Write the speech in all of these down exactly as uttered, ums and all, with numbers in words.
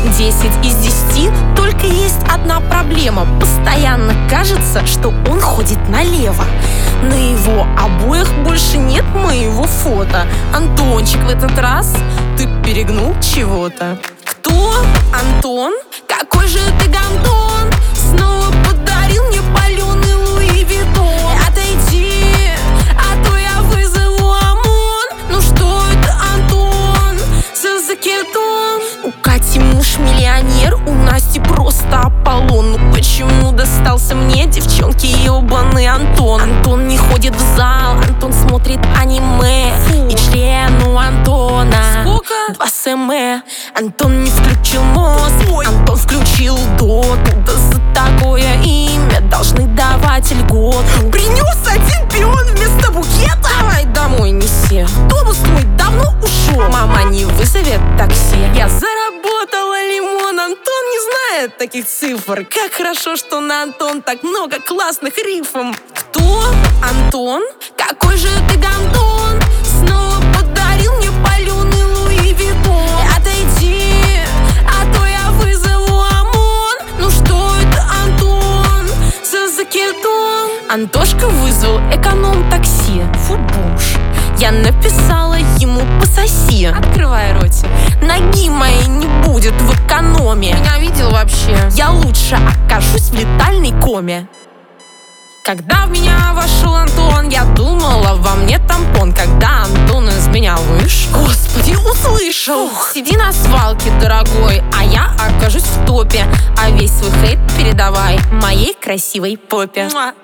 Десять из десяти, только есть одна проблема. Постоянно кажется, что он ходит налево. На его обоях больше нет моего фото. Антончик, в этот раз ты перегнул чего-то. Кто? Антон? Какой же ты гандон? Снова подарил мне паленый Луи Виттон. Отойди, а то я вызову ОМОН. Ну что это, Антон? Все за кетон. У Кати муж миллионер, у Насти просто Аполлон. Ну почему достался мне, девчонки, ебаный Антон? Антон не ходит в зал, Антон смотрит аниме. Фу. И член у Антона сколько? Два см. Антон не включил мозг, Ой. Антон включил доту. Да за такое имя должны давать льготу. Принес один пион вместо букета. Давай домой неси. Автобус твой давно ушел. Мама не вызовет такси. Я заработала лимон. Антон не знает таких цифр. Как хорошо, что на Антон так много классных рифм. Кто? Антон? Какой же ты гандон? Снова подарил мне паленый Луи Виттон. Отойди, а то я вызову ОМОН. Ну что это, Антон? Все за кетон. Антошка вызвал эконом-такси. Фу, буш. Я написала ему пососи. Открывай ротик. Ноги моей не будет в экономе. Меня видел вообще? Я лучше окажусь в летальной коме. Когда в меня вошел Антон, я думала, во мне тампон. Когда Антон из меня вышел, Господи, услышал. Ух, сиди на свалке, дорогой, а я окажусь в топе. А весь свой хейт передавай моей красивой попе. Муа.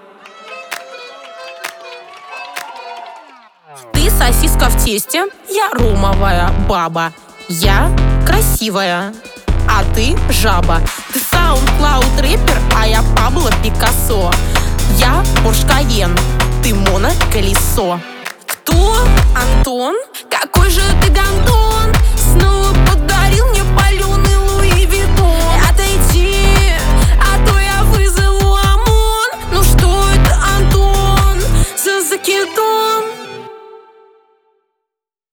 Ты сосиска в тесте, я ромовая баба. Я красивая, а ты жаба. Ты SoundCloud рэпер, а я Пабло Пикассо. Я Порш Кайен, ты моноколесо. Кто? Антон? Какой же ты гандон?